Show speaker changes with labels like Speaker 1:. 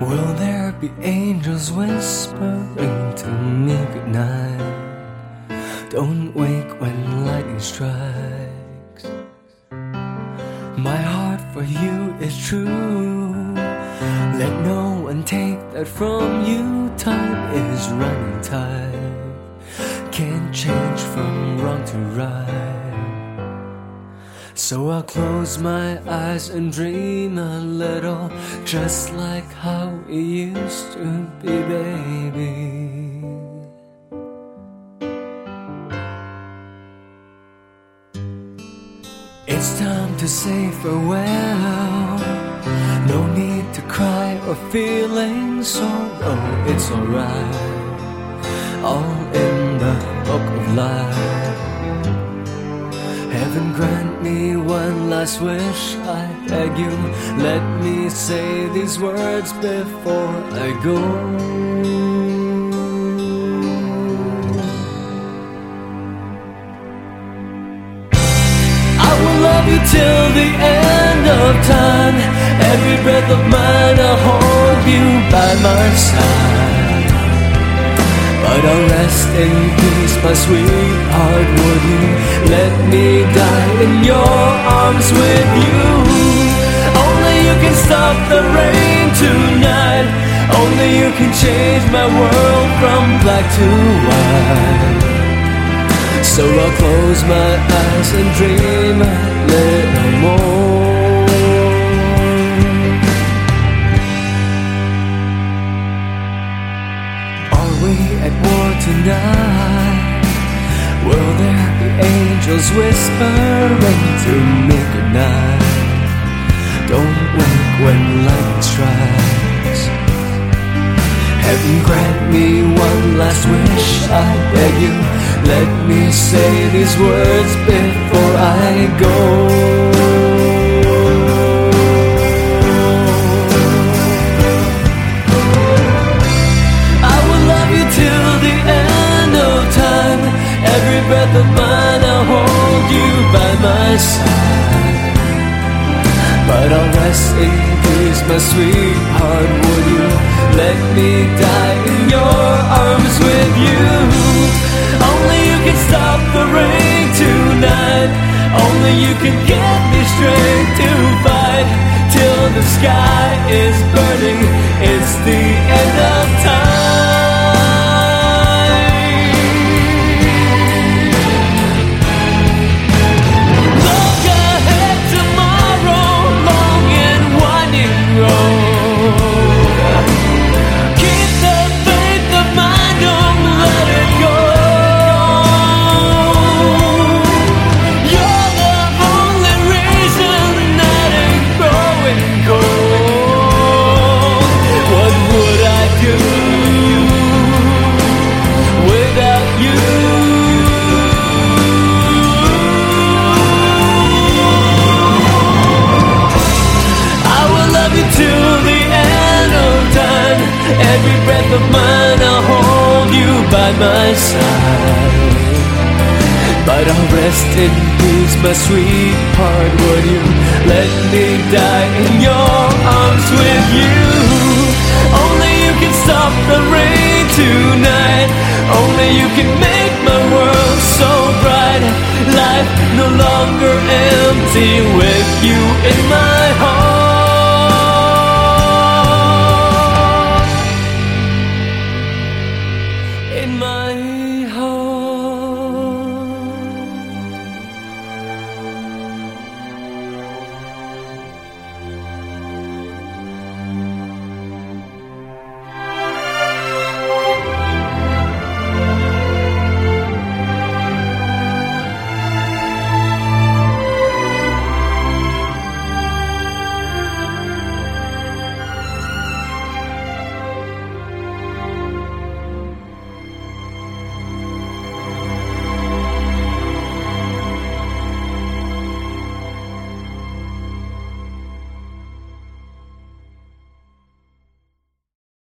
Speaker 1: Will there be angels whispering to me goodnight? Don't wake when lightning strikes. My heart for you is true. Let no one take that from you. Time is running tight. Can't change from wrong to right. So I'll close my eyes and dream a little, just like how it used to be, baby. It's time to say farewell. No need to cry or feeling sorrow. It's alright, all in the book of life. Heaven grant me one last wish, I beg you. Let me say these words before I go. I will love you till the end of time. Every breath of mine I'll hold you by my side. But I'll rest in peace, my sweetheart, would you let me die in your arms with you? Only you can stop the rain tonight. Only you can change my world from black to white. So I'll close my eyes and dream a little more. At war tonight, will there be angels whispering to me goodnight? Don't wake when lightning strikes. Heaven grant me one last wish, I beg you. Let me say these words before I go. Every breath of mine I'll hold you by my side. But I'll rest in peace, my sweetheart, would you let me die in your arms with you? Only you can stop the rain tonight. Only you can get me strength to fight till the sky is burning. It's the end of time. Every breath of mine I'll hold you by my side. But I'll rest in peace, my sweetheart, would you let me die in your arms with you? Only you can stop the rain tonight. Only you can make my world so bright. Life no longer empty with you in my heart.